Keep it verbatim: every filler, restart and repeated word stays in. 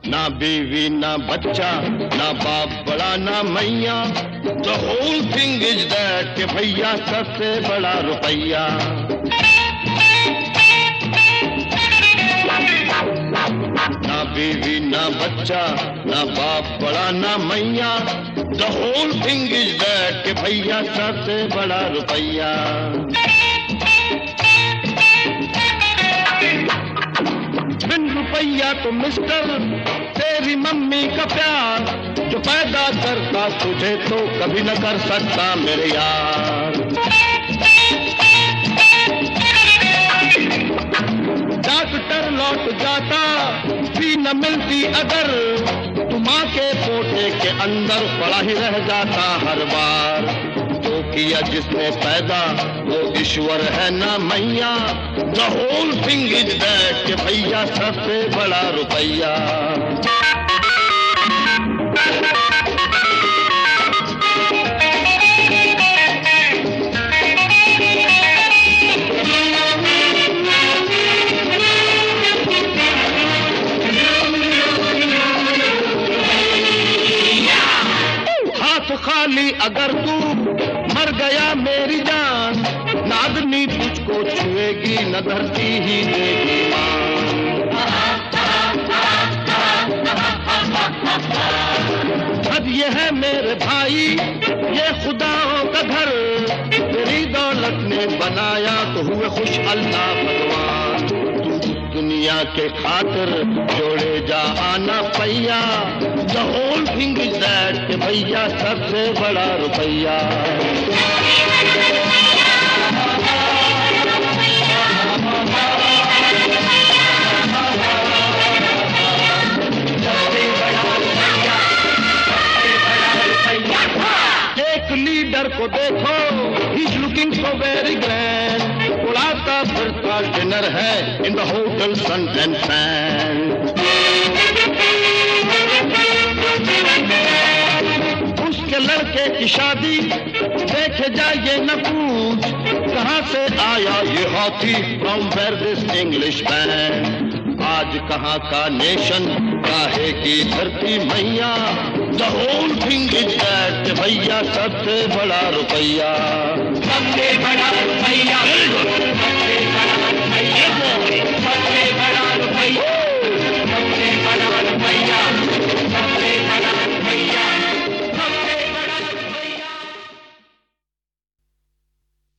ना बीवी ना बच्चा, ना बाप बड़ा ना मैया। The whole thing is that कि भैया सबसे बड़ा रुपया। ना बीवी ना बच्चा, ना बाप बड़ा ना मैया। The whole thing is that कि भैया सबसे बड़ा रुपया। बिन रुपया तो मिस्टर तेरी मम्मी का प्यार, जो पैदा करता तुझे तो कभी न कर सकता मेरे यार। डॉक्टर लौट जाता भी न मिलती अगर, तू माँ के पोटे के अंदर पड़ा ही रह जाता हर बार। जो किया जिसने पैदा वो ईश्वर है ना मैया। The whole thing is that कि भैया सबसे बड़ा रुपया। हाथ खाली अगर तू मर गया मेरी जान, न आदमी तुझको छुएगी न धरती ही देगी अब ये है मेरे भाई ये खुदाओं का घर, तेरी दौलत ने बनाया तो हुए खुश अल्लाह भगवान। तू दुनिया के खातिर जोड़े जा आना पैया। The whole thing is that कि भैया सबसे बड़ा रुपया। एक लीडर को देखो, he's looking so very grand, उड़ाता फिरता डिनर है in the hotel Sun and Fan। उसके लड़के की शादी देखे जाइए न पूछ, कहाँ से आया ये हाथी from where this English man। आज कहाँ का नेशन काहे की धरती मैया। The whole thing is that कि भैया सबसे बड़ा रुपया। सबसे बड़ा रुपया। सबसे बड़ा रुपया।